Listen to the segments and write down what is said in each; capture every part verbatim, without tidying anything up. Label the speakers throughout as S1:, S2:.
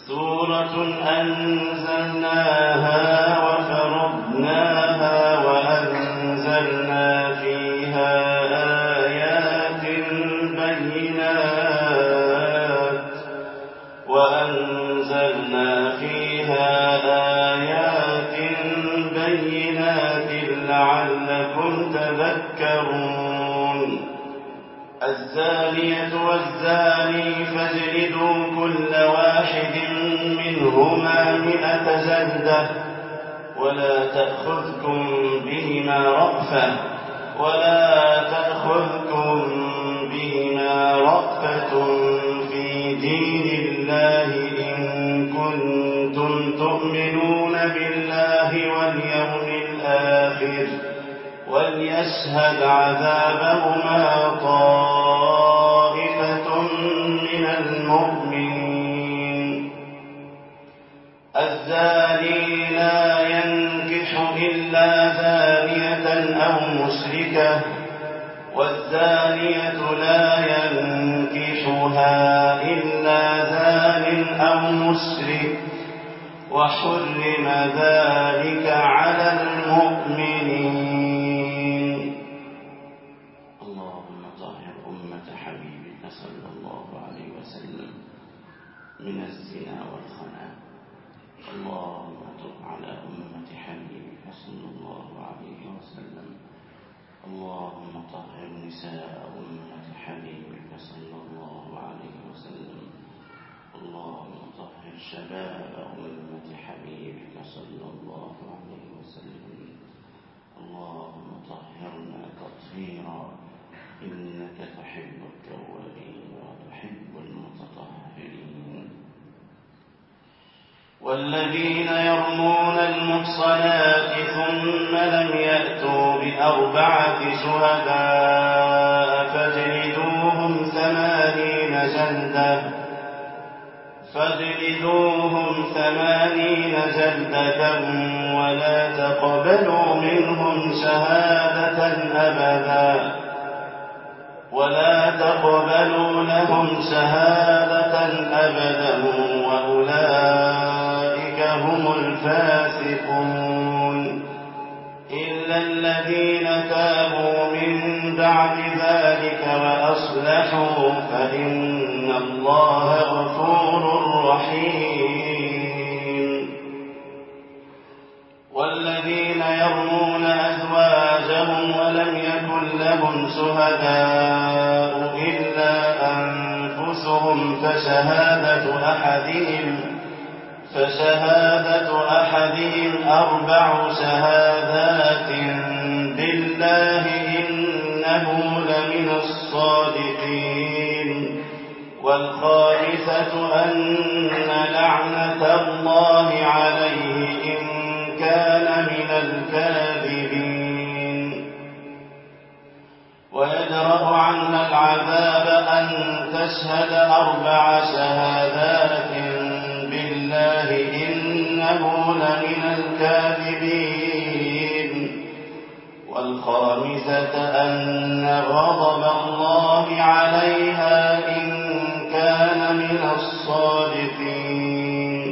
S1: سورة أنزلناها وفرضناها وأنزلنا فيها آيات بينات وأنزلنا فيها آيات بينات لعلكم تذكرون الزانية والزاني فاجلدوا كل واحد منهما مئة جلدة ولا تأخذكم بهما رأفة ولا تأخذكم بهما رأفة في دين الله إن كنتم تؤمنون بالله واليوم الآخر وليشهد عذابهما طائفة من المؤمنين الزاني لا ينكح إلا زانية أو مشركة والزانية لا ينكحها إلا زان أو مشرك وحرم ذلك على المؤمنين. اللهم طهر أمة حبيبك صلى الله عليه وسلم من الزنا والخنا. اللهم تب على أمة حبيبك صلى الله عليه وسلم. اللهم طهر نساء أمة حبيبك صلى الله عليه وسلم. اللهم طهر شباب أمة حبيبك صلى الله عليه وسلم. اللهم طهرنا تطهيرا إنك تحب التوابين وتحب المتطهرين. والذين يرمون المحصنات ثم لم يأتوا بأربعة شهداء فاجلدوهم ثمانين جلدة فاجلدوهم ثمانين جلدة ولا تقبلوا منهم شهادة أبدا ولا تقبلوا لهم شهادة أبدا وأولئك هم الفاسقون إلا الذين تابوا من بعد ذلك وأصلحوا فإن الله غفور رحيم. والذين يرمون أزواجهم ولم يكن لهم شهداء إلا أنفسهم فشهادة أحدهم فشهادة أحدهم أربع شهادات بالله إنه لمن الصادقين والخامسة أن لعنة الله عليه إن كان من الكاذبين. ويدرأ عنها العذاب أن تشهد أربع شهادات بالله إنه لمن الكاذبين. والخامسة أن غضب الله عليها إن كان من الصادقين.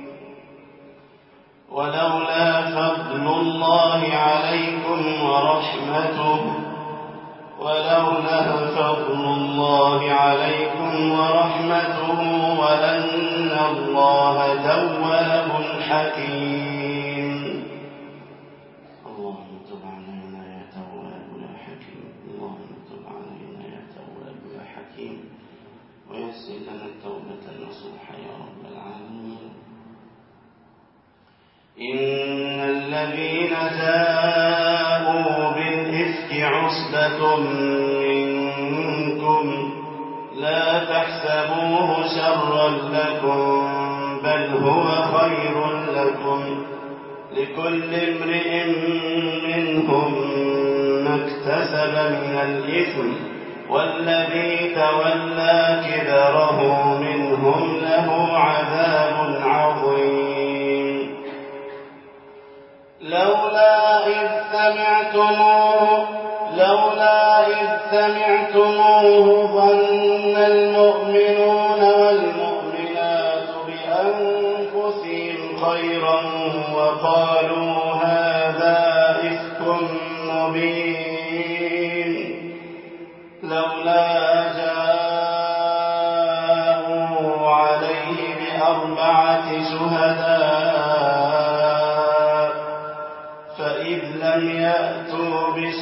S1: ولولا فضل الله عليكم ورحمته ولولا فضل الله عليكم ورحمته وأن الله تواب حكيم. اللهم تب علينا يا تواب يا حكيم. اللهم تب علينا يا تواب يا حكيم ويسر لنا التوبة النصوح يا رب العالمين. إن الذين جاءوا بالإفك عصبة منكم لا تحسبوه شرا لكم بل هو خير لكم لكل امرئ منهم ما اكتسب من الإثم والذي تولى كبره منهم له عذاب عظيم. لولا إذ سمعتموه لولا إذ سمعتموه ظن المؤمنون والمؤمنات أنفسهم خيرا وقالوا هذا إفك مبين لولا جاءوا عليه بأربعة شهداء فإذ لم يأتوا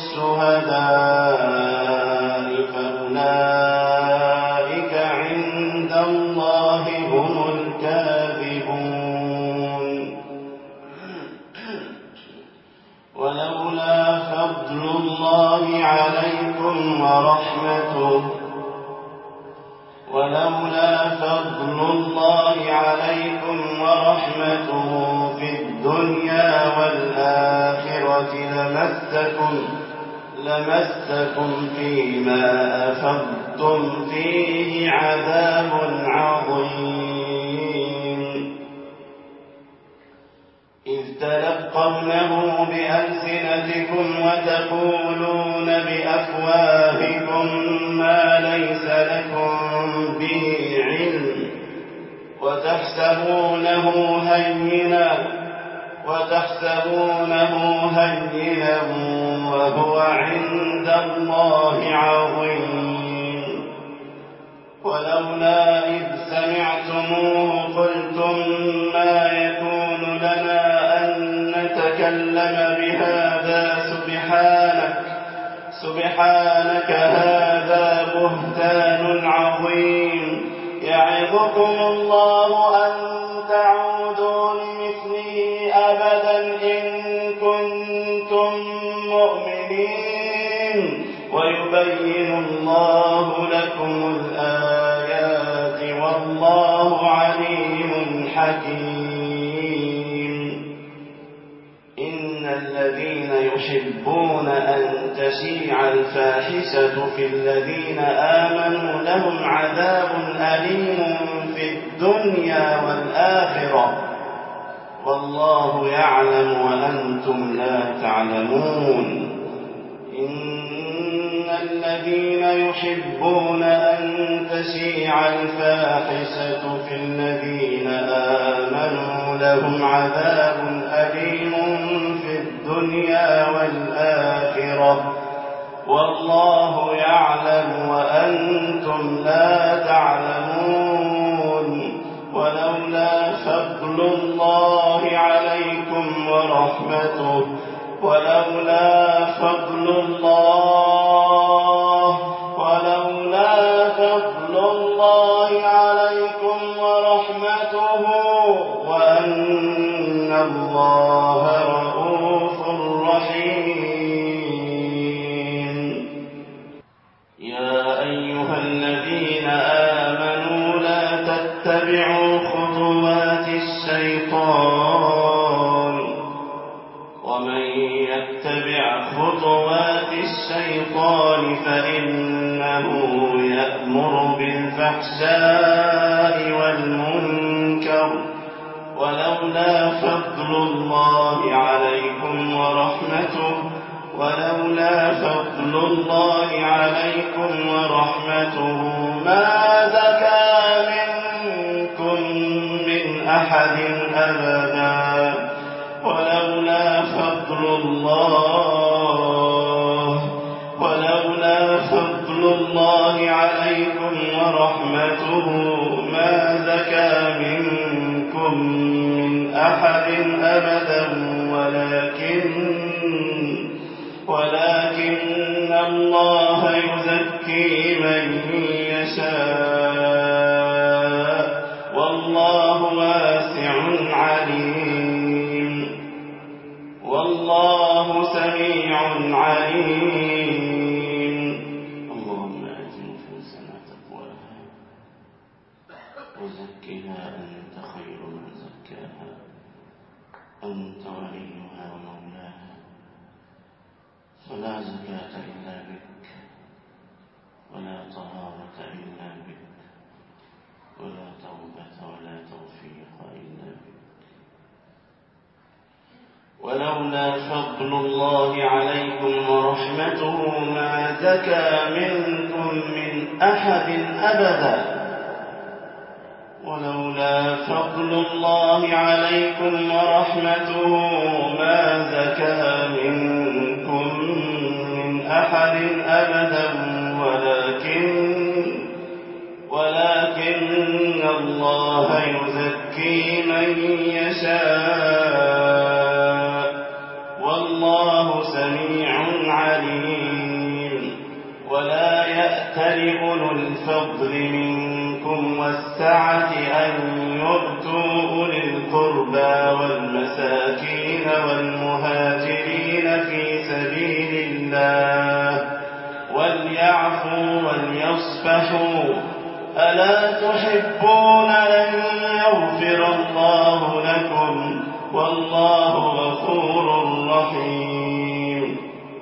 S1: بالشهداء فأولئك عند الله هم الكاذبون ولولا فضل الله عليكم ورحمته ولولا فضل الله عليكم ورحمته في الدنيا والآخرة لمسكم لمسكم فيما أفضتم فيه عذاب عظيم إذ تلقونه بألسنتكم وتقولون بأفواهكم ما ليس لكم به علم وتحسبونه هينا وتحسبونه هينا وهو عند الله عظيم ولولا إذ سمعتموه قلتم ما يكون لنا أن نتكلم بهذا سبحانك سبحانك هذا بهتان عظيم يعظكم الله أن تعودوا لمثله أبدا إن كنتم مؤمنين ويبين الله لكم الآيات والله عليم حكيم إن الذين يحبون أن تشيع الفاحشة في الذين آمنوا لهم عذاب أليم في الدنيا والآخرة والله يعلم وأنتم لا تعلمون إن الذين يحبون أن تشيع الفاحشة في الذين آمنوا لهم عذاب أليم في الدنيا والآخرة والله يعلم وأنتم لا تعلمون ولولا فضل الله عليكم ورحمته ولولا فضل الله ولولا فضل الله عليكم ورحمته وأن الله رؤوف رحيم يا أيها الذين آمنوا لا تتبعوا خطوات الشيطان ومن يتبع خطوات الشيطان فإنه يأمر بالفحشاء والمنكر ولولا فضل الله عليكم ورحمته ولولا فضل الله عليكم ورحمته ما زكى منكم من أحد أبدا ولولا فضل الله ولولا فضل الله عليكم ورحمته ما زكى منكم من أحد أبدا ولكن ولكن الله يزكي من يشاء والله واسع عليم والله سميع عليم اللهم آت نفوسنا تقواها وزكها أنت خير من زكاها أنت وليها ومولاها فلا زكاة إلا بك ولا طهارة إلا بك ولا توبة ولا توفيق إلا بك ولولا فضل الله عليكم ورحمته ما زكى منكم من أحد أبدا ولولا ولولا فضل الله عليكم ورحمته ما زكى منكم من أحد أبدا ولكن ولكن الله يزكي من يشاء والله سميع عليم. ولا يأتل أولو الفضل منكم والسعة أن يؤتوا أولي القربى والمساكين والمهاجرين في سبيل الله وليعفوا وليصفحوا ألا تحبون أن يغفر الله لكم والله غفور رحيم.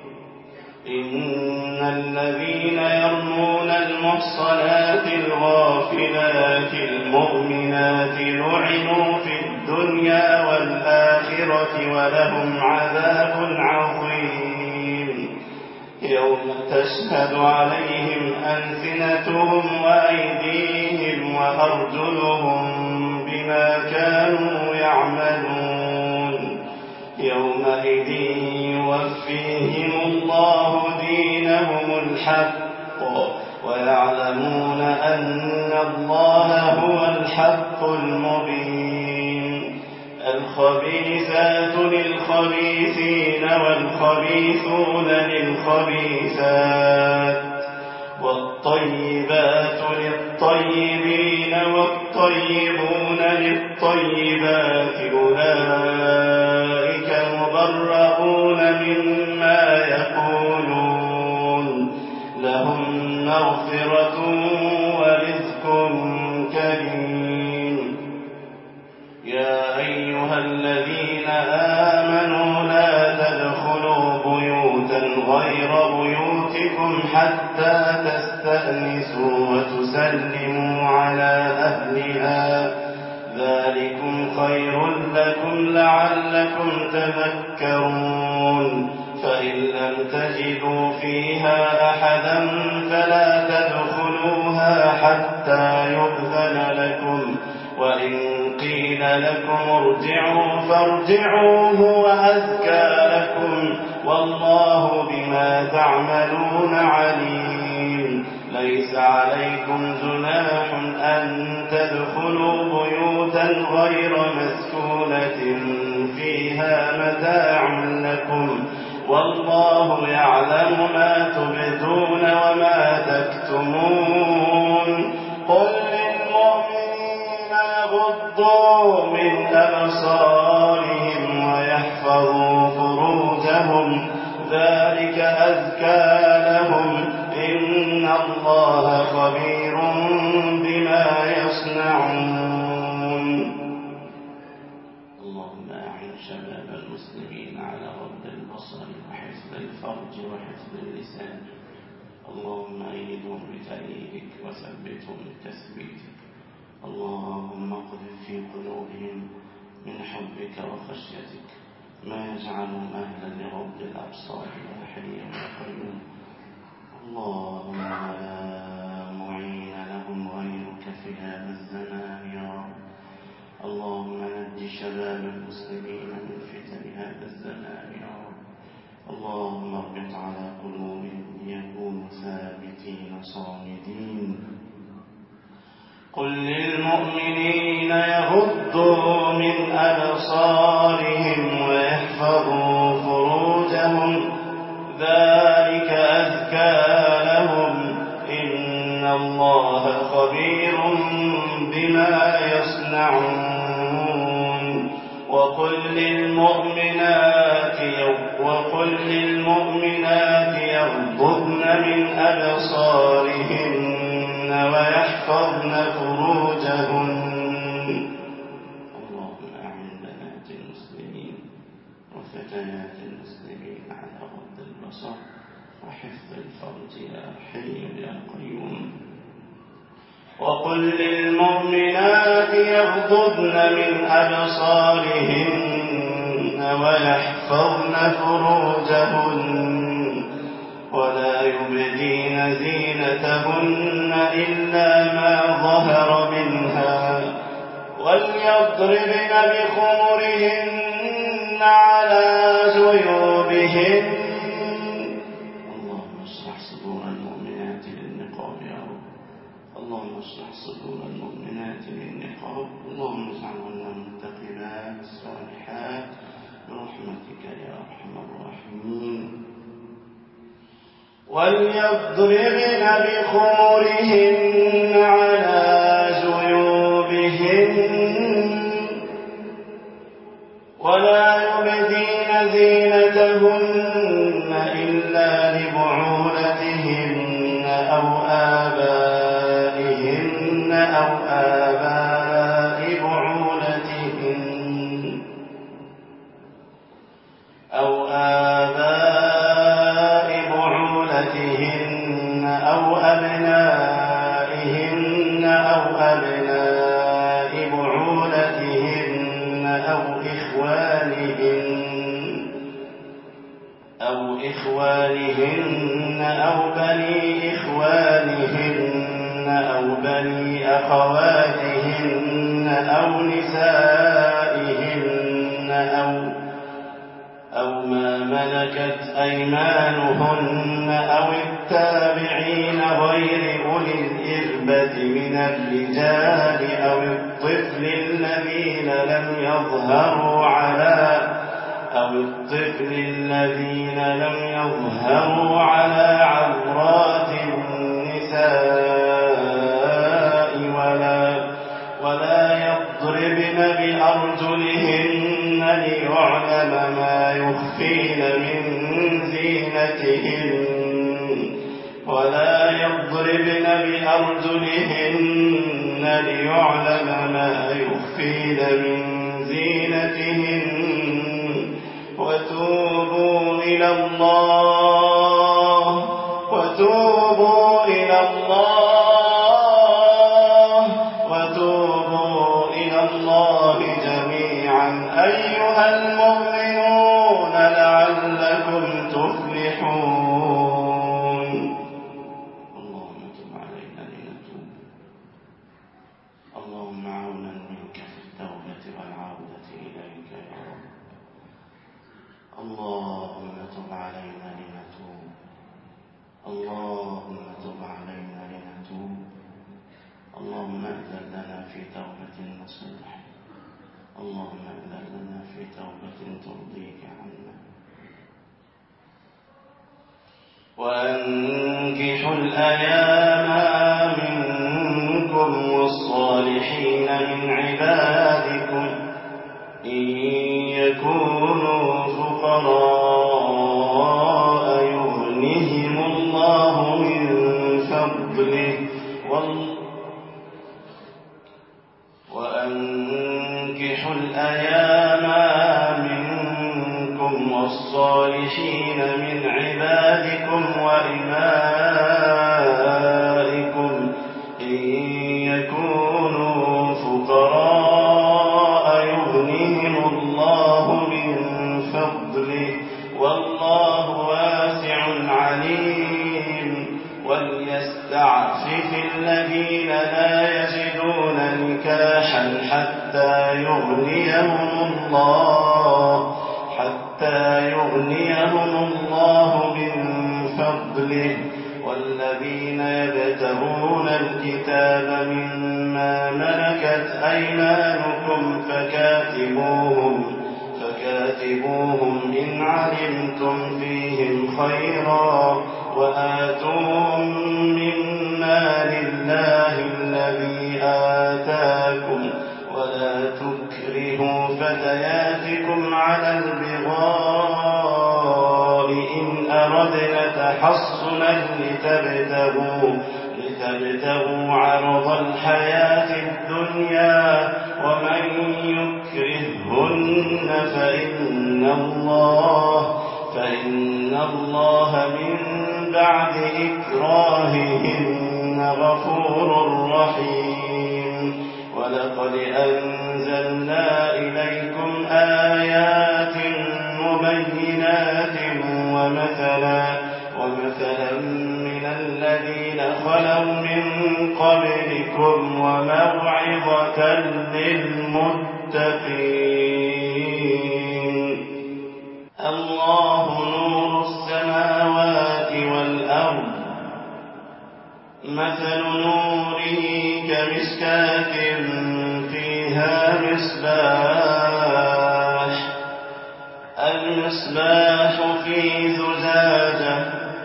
S1: إن الذين يرمون المحصنات الغافلات المؤمنات لعنوا في الدنيا والآخرة ولهم عذاب عظيم يوم تشهد عليهم ألسنتهم وأيديهم وأرجلهم بما كانوا يعملون يومئذ يوفيهم الله دينهم الحق ويعلمون أن الله هو الحق المبين. الخبيثات للخبيثين والخبيثون للخبيثات والطيبات للطيبين والطيبون للطيبات أولئك مبرؤون مما يقولون لهم مغفرة ورزق كريم. يا أيها الذين آمنوا لا تدخلوا بيوتا غير بيوتكم حتى تستأنسوا وتسلموا على أهلها ذلكم خير لكم لعلكم تذكرون. فإن لم تجدوا فيها أحدا فلا تدخلوها حتى يؤذن لكم وإن قيل لكم ارجعوا فارجعوا هو أزكى لكم والله بما تعملون عليم. ليس عليكم جناح أن تدخلوا بيوتا غير مسكونة فيها متاع لكم والله يعلم ما تبدون وما تكتمون. قل للمؤمنين يغضوا من أبصارهم ويحفظوا فروجهم ذلك أزكى لهم إن الله خبير بما يصنعون. اللهم أعن شباب المسلمين على غض البصر وحفظ الفرج وحفظ اللسان. اللهم أيدهم بتأييدك وثبتهم بتثبيتك. اللهم اقذف في قلوبهم من حبك وخشيتك ما يجعلهم أهلا لغض الأبصار يا حي يا قيوم. اللهم لا معين لهم غيرك في هذا الزمان يا رب. اللهم نج شباب المسلمين من فتن هذا الزمان يا رب. اللهم اربط على قلوبهم ليكونوا ثابتين صامدين. قل للمؤمنين يغضوا من أبصارهم ويحفظوا فروجهم ذلك أزكى لهم إن الله خبير بما يصنعون. وقل للمؤمنات وقل للمؤمنات يغضضن من أبصارهن ويحفظن فروجهن. اللهم أعن بنات المسلمين وفتيات المسلمين على غض البصر وحفظ الفرج يا حي يا قيوم. وقل للمؤمنات يغضضن من أبصارهن ويحفظن فروجهن ولا يبدين زينتهن إلا ما ظهر منها وليضربن بخمرهن على جيوبهن. اللهم اشرح صدور المؤمنات للنقاب يا رب. اللهم اشرح صدور المؤمنات للنقاب. اللهم اجعلهن منتقبات صالحات برحمتك يا ارحم الراحمين. وليضربن بخمرهن على جيوبهن ولا يبدين زينتهن إلا لبعولتهن أو آبائهن أو آباء بعولتهن أو آباء بعولتهن أو أبنائهن أو أبناء بعولتهن أو إخوانهن أو إخوانهن أو بني إخوانهن أو بني أخواتهن أو نسائهن أو أو ما ملكت أيمانهن أو التابعين غير أولي الإربة من الرجال أو الطفل الذين لم يظهروا على أو الطفل الذين لم يظهروا على عورات النساء ولا ولا يضربن بأرجلهن ليعلم ما يخفين من زينتهن ولا يضربن بأرجلهن ليعلم ما يخفين من زينتهن وتوبوا إلى الله وتوبوا إلى الله وتوبوا إلى الله جميعا أيها المؤمنون لعلكم تفلحون. اللهم تب علينا لنتوب. اللهم عونا منك في التوبة والعودة إليك يا رب. اللهم تب علينا لنتوب. اللهم تب علينا لنتوب. اللهم أذن لنا في توبة نصوح. اللهم أذن لنا في توبة ترضيك عنا. وأنكحوا الأيام منكم والصالحين من عبادكم إن يكونوا فقراء يغنهم الله من فضله وأنكحوا الأيام منكم والصالحين من عبادكم وإمائكم إن يكونوا فقراء يغنهم الله من فضله والله واسع عليم. وليستعفف الذين لا يجدون نكاحا حتى يغنيهم الله حتى يغنيهم الله من فضله والذين يبتغون الكتاب مما ملكت أيمانكم فكاتبوهم فكاتبوهم إن علمتم فيهم خيرا وآتوهم مما لله الذي آتاكم ولا تكرهوا فتياتكم على البغاء إن أردنا تحصنا لتبتغوا لتبتغوا عرض الحياة الدنيا ومن يكرههن فإن الله فإن الله من بعد إكراههن غفور رحيم. ولقد أنزلنا إليكم آيات مبينات ومثلا ومثلا من الذين خلوا من قبلكم وموعظة للمؤمنين. المتقين. الله نور السماوات والأرض، مثل نوره كمشكاة فيها مصباح، المصباح في زجاجة،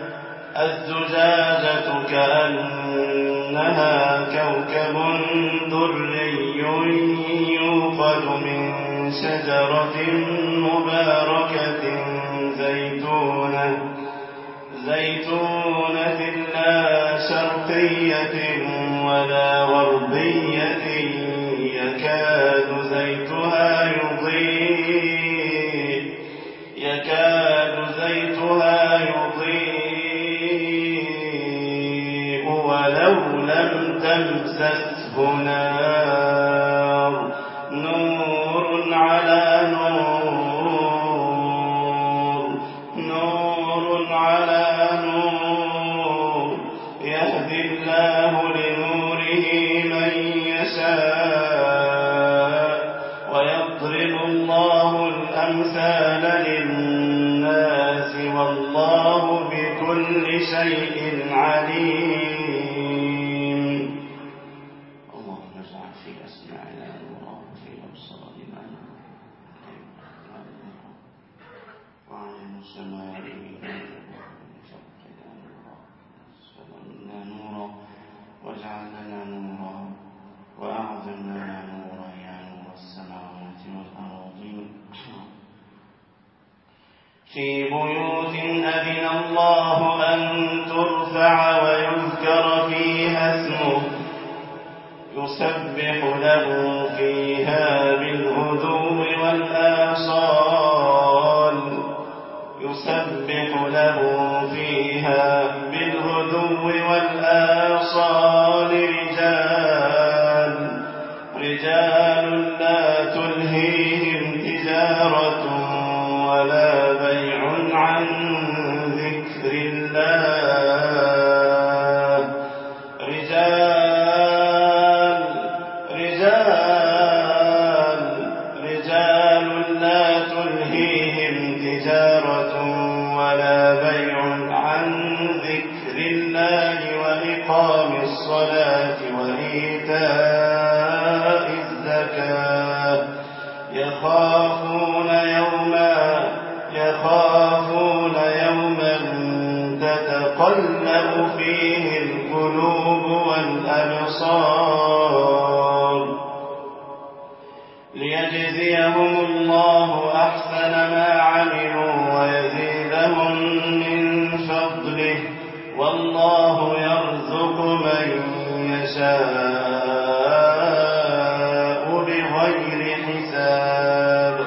S1: الزجاجة كأنها كوكب دري يوقد من شجرة مباركة زيتونة زيتونة لا شرقية ولا غربية يكاد زيتها يضيء يكاد زيتها يضيء ولو لم تمسسه نار، نور على نور، نور على نور، يهدي الله لنوره من يشاء ويضرب الله الأمثال للناس والله بكل شيء عليم. اللهم اجعل في أسماعنا نورا وفي أبصارنا وعن سمائنا فوقنا نورا وسلمنا نورا واجعل لنا نورا وأعظم لنا نورا يا نور السماوات والأراضين. في بيوت أذن الله أن ترفع ويذكر فيها اسمه يسبح له فيها بالغدو والآصال، يسبح له فيها بالغدو والآصال رجال رجال لا تلهيهم تجارة ولا بيع عن ذكر الله، رجال رجال رجال لا تلهيهم تجارة ولا بيع عن ذكر الله وإقام الصلاة وإيتاء الزكاة يخافون يوما يخافون يوما تتقلب فيه القلوب والأبصار، ليجزيهم الله أحسن ما عملوا ويزيدهم من فضله، والله يرزق من يشاء بغير حساب.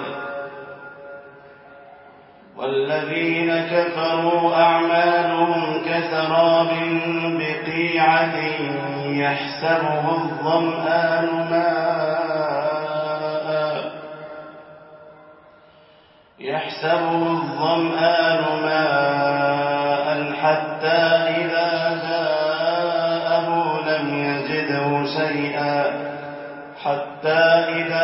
S1: والذين كفروا أعمالهم كسراب بقيعة يحسبه الظمآن ماء يحسبه الظمآن ماء حتى إذا جاءه لم يجده شيئا حتى إذا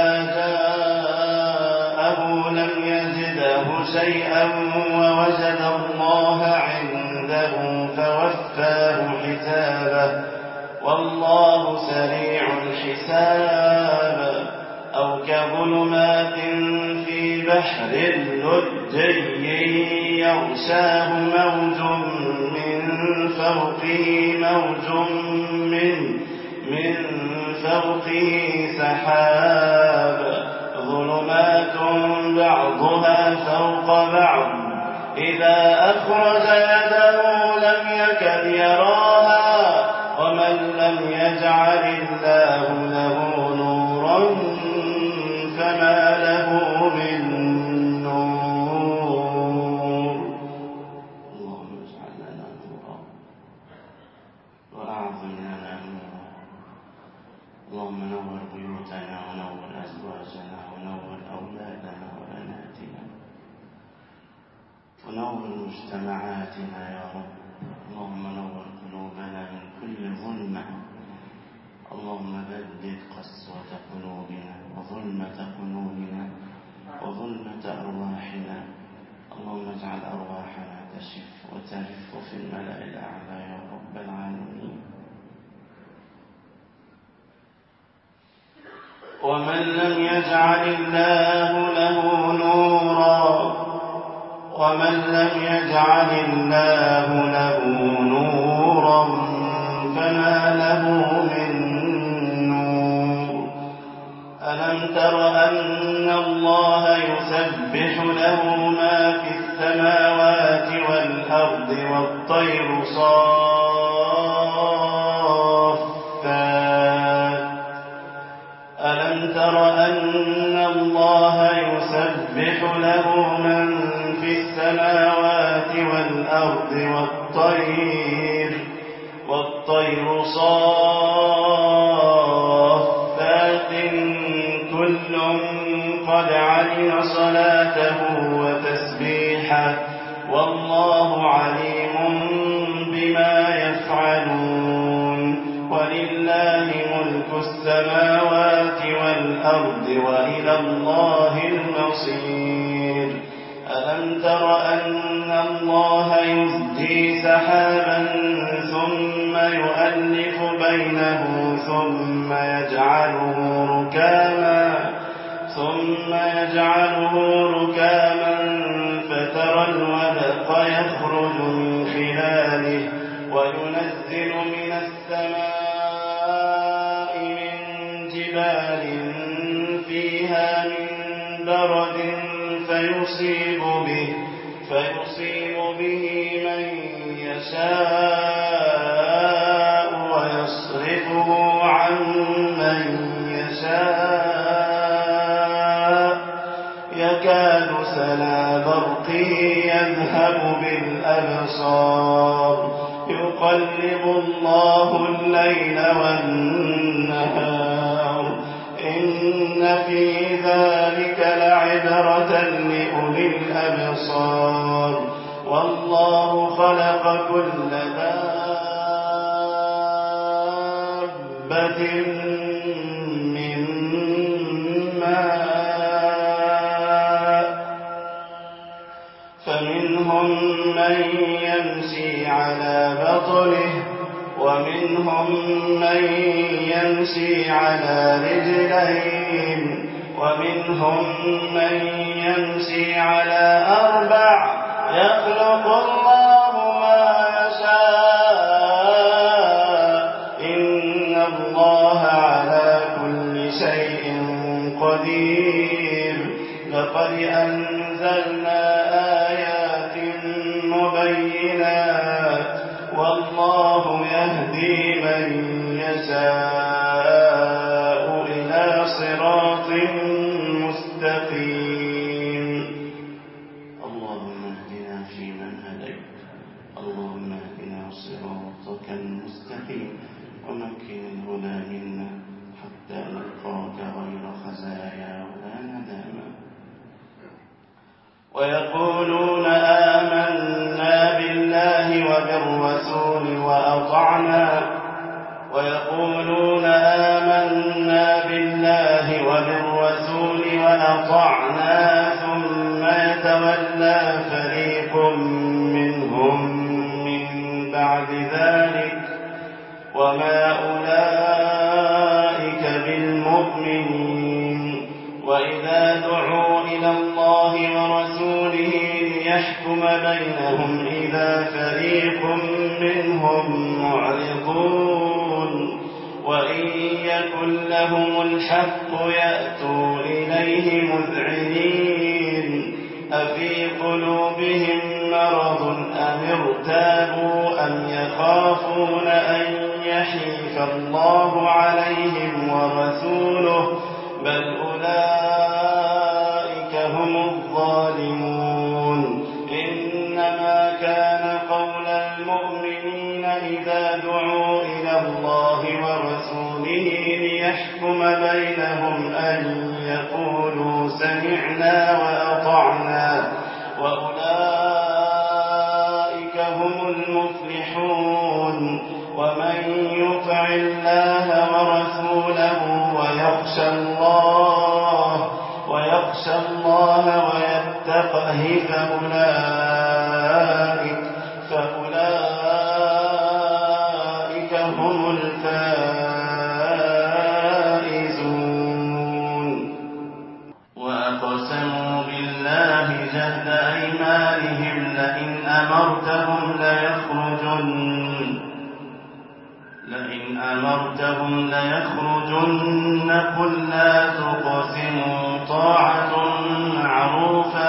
S1: جاءه لم يجده شيئا ووجد الله عنده فوفاه حسابه، والله سريع الحساب. أو كظلمات في بحر لجي يغشاه موج من فوقه موج من من فوقه سحاب، ظلمات بعضها فوق بعض إذا أخرج يده لم يكد يراها، ومن لم يجعل الله له نورا فما له من نور. اللهم اجعل لنا نورا وأعظم لنا نورا. اللهم نور بيوتنا ونور أزواجنا ونور أولادنا وبناتنا ونور مجتمعاتنا يا رب. اللهم نور قلوبنا من كل ظلمة. اللهم بدد قسوة قلوبنا وظلمة قلوبنا وظلمة أرواحنا. اللهم اجعل أرواحنا تشف وترف في الملأ الأعلى يا رب العالمين. ومن لم يجعل الله له نورا ومن لم يجعل الله له نورا فما له من نور. ألم تر أن الله يسبح له ما في السماوات والأرض والطير صافات. ألم تر أن الله يسبح له من في السماوات والأرض والطير والطير صافات كل قد علم صلاته وتسبيحه والله عليم بما يفعلون. ولله ملك السماوات والأرض وإلى الله المصير. ألم تر أن الله يزجي سحابا ثم يؤلف بينه ثم يجعله ركاما ثم يجعله ركاما فترى الودق يخرج من خلاله وينزل من السماء من جبال فيها من برد فيصيب به فيصيب به من يشاء ويصرفه عن من يشاء يكاد سنا برقه يذهب بالأبصار يقلب الله الليل والنهار إن في ذلك لعبرة لأولي الأبصار. والله خلق كل دابة من ماء فمنهم من يمشي على بطنه ومنهم من يمشي على رجلين ومنهم من يمشي على أربع يخلق الله ما يشاء إن الله على كل شيء قدير. لقد أنزلنا آيات مبينات والله يهدي من يشاء إلى صراط مستقيم. اللهم اهدنا فيمن هديت اللهم اهدنا صراطك المستقيم ومكن الهدى منا حتى نلقاك غير خزايا ولا ندامة. ويقولون آمنا بالله وبالرسول وأطعنا ويقولون آمنا بالله وبالرسول وأطعنا ثم يتولى فريق منهم من بعد ذلك وما أولئك بالمؤمنين. وإذا دعوا إلى الله ورسوله ليحكم بينهم إذا فريق منهم معرضون. وإن يكن لهم الحق يأتوا إليه مذعنين. أفي قلوبهم مرض أم ارتابوا أم يخافون أن يحيف الله عليهم ورسوله بل أولئك هم الظالمون. إنما كان قول المؤمنين إذا دعوا إلى الله ورسوله ليحكم بينهم أن يقولوا سمعنا وأطعنا وأولئك هم المفلحون. ومن يطع الله ورسوله ويخشى الله ويتقه فأولئك, فأولئك هم الفائزون. وأقسموا بالله جهد أيمانهم لئن أمرتهم ليخرجن لئن أمرتهم ليخرجن قل لا تقسموا طاعة معروفة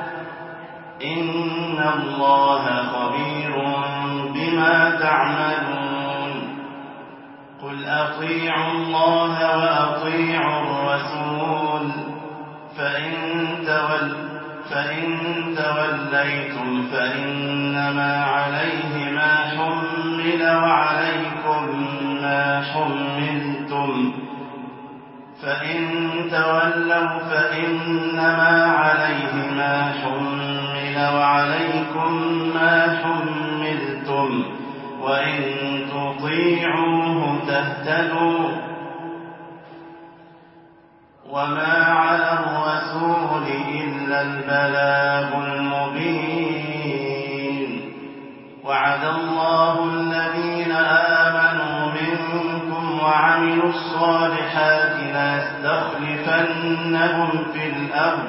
S1: إن الله خبير بما تعملون. قل أطيعوا الله وأطيعوا الرسول فإن تول فإن توليتم فإنما عليه ما حمل وعليكم ما حملتم فإن تولوا فإنما عليه ما حمل وعليكم ما حملتم وإن تطيعوه تهتدوا وما على الرسول إلا البلاغ المبين. وعد الله الذين آمنوا منكم وعملوا الصالحات ليستخلفنهم في الأرض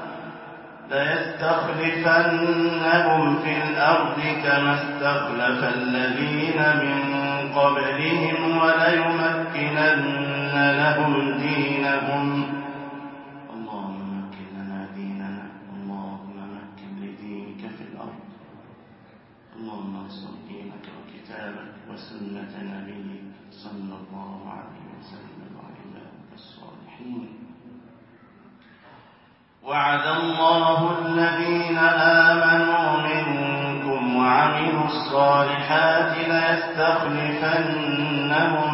S1: ليستخلفنهم في الأرض كما استخلف الذين من قبلهم وليمكنن لهم دينهم اللهم مكن لنا ديننا اللهم مكن لدينك في الأرض اللهم انصر دينك وكتابك وسنة نبيك صلى الله عليه وسلم وعبادك الصالحين. وعد الله الذين آمنوا منكم وعملوا الصالحات ليستخلفنهم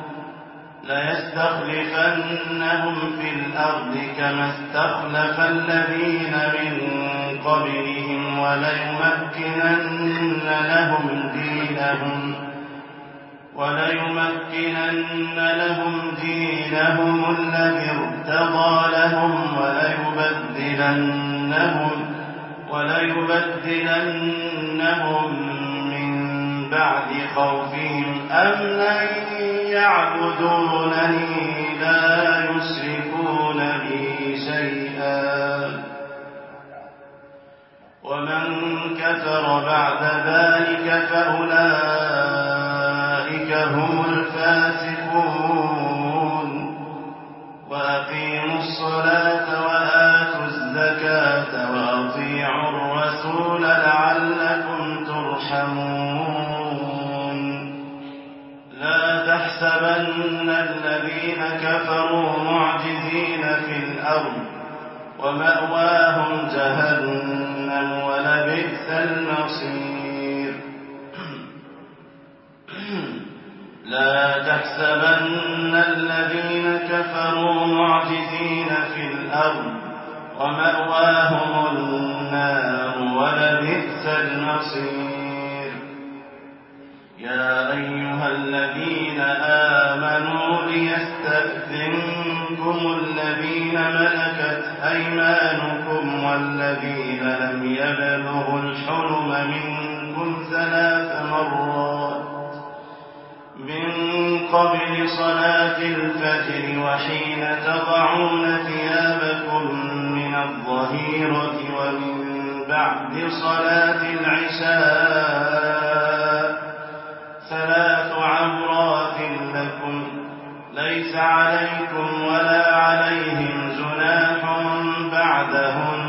S1: ليستخلفنهم في الأرض كما استخلف الذين من قبلهم وليمكنن لهم دينهم وليمكنن لهم دينهم الذي ارتضى لهم وليبدلنهم وليبدلنهم من بعد خوفهم أمنا يعبدونني لا يشركون بي شيئا ومن كفر بعد ذلك فأولئك هم الفاسقون. وأقيموا الصلاة وآتوا الزكاة وأطيعوا الرسول لعلكم ترحمون. لا تحسبن الذين كفروا معجزين في الأرض ومأواهم جهنم ولبئس المصير. لا تحسبن الذين كفروا معجزين في الأرض ومأواهم النار ولبئس المصير. يا أيها الذين آمنوا ليستأذنكم الذين ملكت أيمانكم والذين لم يبلغوا الحلم منكم ثلاث مرات من قبل صلاة الفجر وحين تضعون ثيابكم من الظهيرة ومن بعد صلاة العشاء ثلاث عورات لكم ليس عليكم ولا عليهم جناح بعدهن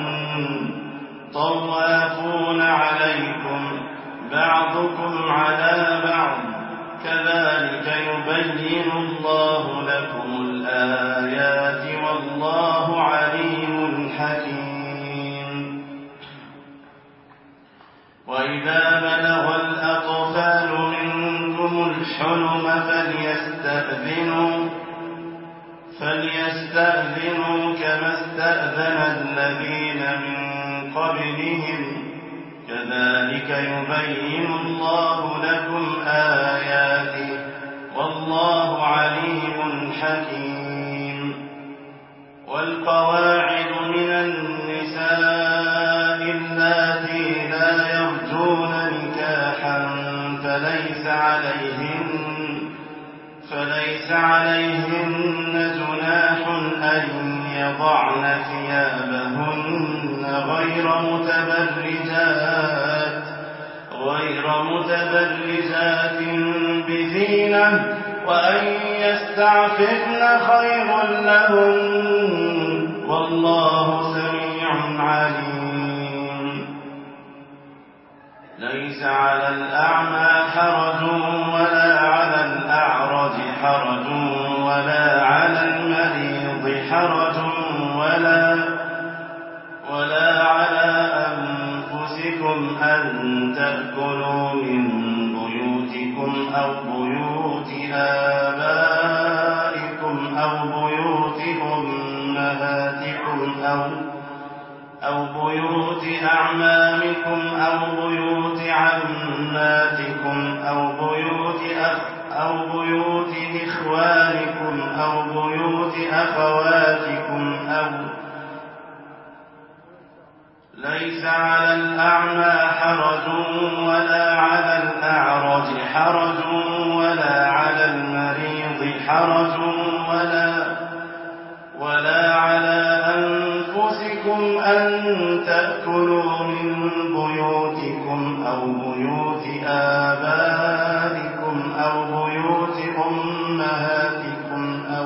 S1: طوافون عليكم بعضكم على بعض كذلك يبين الله لكم الآيات والله عليم حكيم. وإذا بلغ الأطفال منكم الحلم فليستأذنوا فليستأذنوا كما استأذن الذين من قبلهم كذلك يبين الله لكم آياته والله عليم حكيم. والقواعد من يضعن ثيابهن غير متبرجات غير متبرجات بزينة وأن يستعففن خير لهن والله سميع عليم. ليس على الأعمى حرج ولا على الأعرج حرج ولا على المريض حرج ولا ولا على أنفسكم أن تأكلوا من بيوتكم أو بيوت آبائكم أو بيوت أمهاتكم أو أو بيوت أعمامكم أو بيوت عماتكم أو بيوت أخ أو بيوت إخوانكم أو بيوت أخواتكم أو ليس على الأعمى حرج ولا على الأعرج حرج ولا على المريض حرج ولا ولا على أنفسكم أن تأكلوا من بيوتكم أو بيوت آبائكم أو بيوت أمهاتكم أو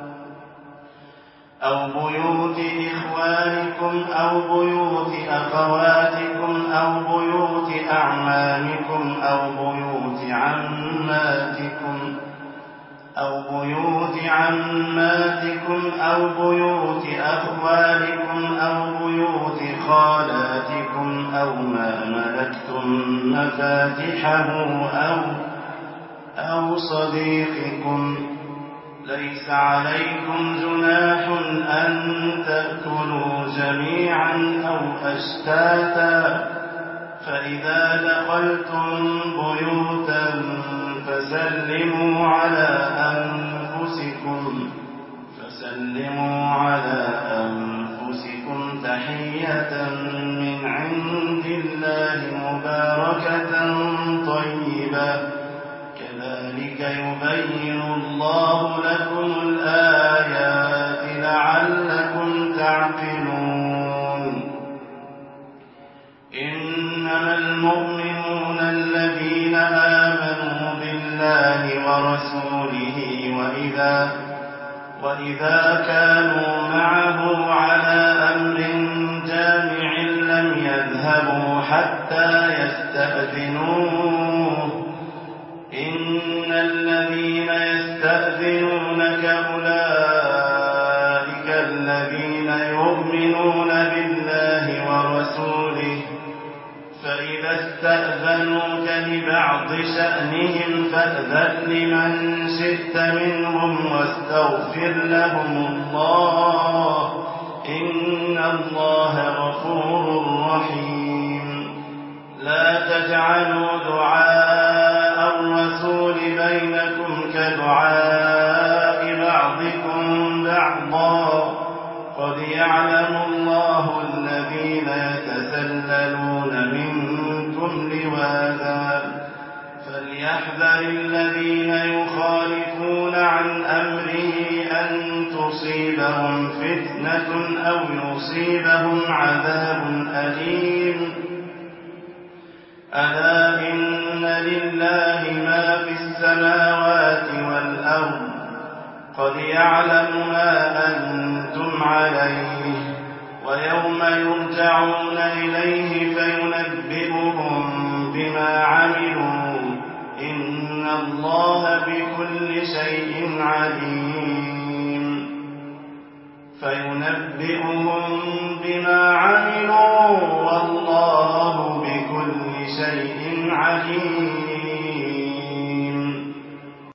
S1: أو بيوت إخوانكم أو بيوت أخواتكم أو بيوت أعمامكم أو بيوت عماتكم أو بيوت عماتكم أو بيوت أخوالكم أو بيوت خالاتكم أو ما ملكتم مفاتحه أو أو صديقكم. ليس عليكم جناح أن تأكلوا جميعا أو أشتاتا فإذا دخلتم بيوتا فسلموا على أنفسكم فسلموا على أنفسكم تحية من عند الله مباركة طيبة كذلك يبين الله لكم الآيات لعلكم تعقلون. إنما المؤمنون الذين آمنوا بالله ورسوله وإذا وإذا كانوا معه على أمر جامع لم يذهبوا حتى يستأذنوه إن الذين يستأذنونك أولئك الذين يؤمنون بالله ورسوله فإذا استأذنوك لبعض شأنهم فأذن لمن شئت منهم واستغفر لهم الله إن الله غفور رحيم. لا تجعلوا دعاء الرسول بينكم كدعاء بعضكم بعضا قد يعلم الله الذين يتسللون منكم لواذا فليحذر الذين يخالفون عن أمره أن تصيبهم فتنة أو يصيبهم عذاب أليم. ألا إن لله ما في السماوات والأرض قد يعلم ما أنتم عليه ويوم يرجعون إليه فينبئهم بما عملوا إن الله بكل شيء عليم. فينبئهم بما عملوا والله بكل شيء عليم.